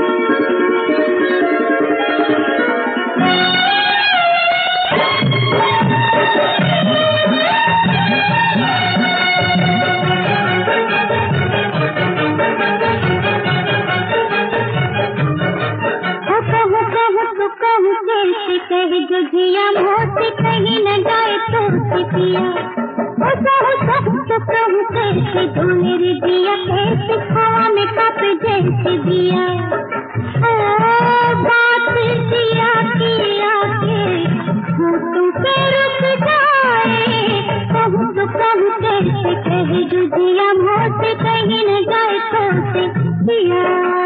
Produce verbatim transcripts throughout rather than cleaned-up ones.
जिया मोती कहीं न जाए तो पिया ओ सहु सहु तो कहूँ कैसे तू मेरी जिया कैसे हवा में कप जैसे दिया ओ बात जिया किया के होठों पे रुक जाए कहूँ तो कहूँ कैसे कहे जो जिया मोती कहीं न जाए तो पिया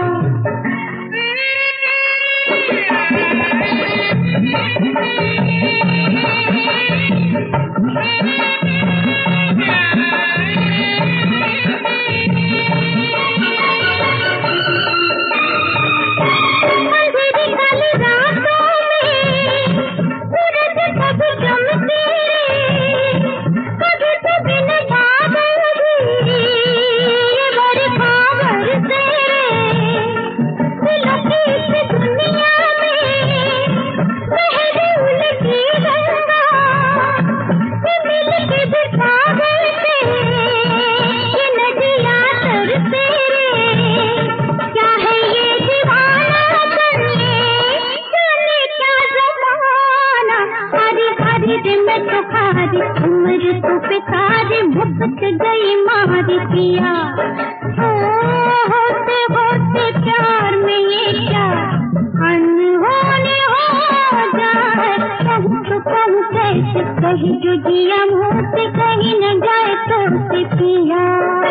मुक्त गई मार पिया होते होते प्यार में ये क्या अनहोनी हो जाए कहूँ तो कहूँ कैसे कहीं जो जिया मुँह से कहीं न जाए तो पिया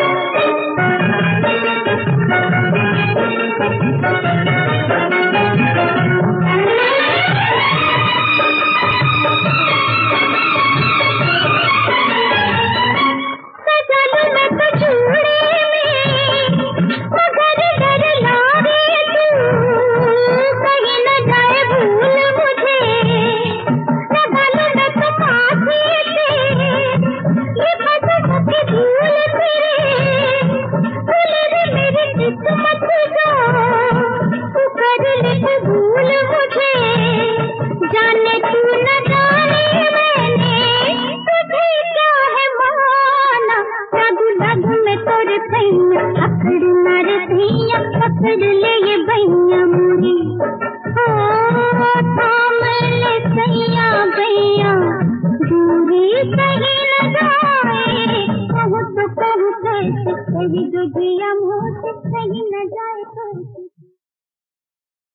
पकड़ ले ये भैया मुरी हो थाम ले सैया भैया दूरी कहीं न जाए कहूँ तो कहूँ कैसे कहीं जो जिया मुँह से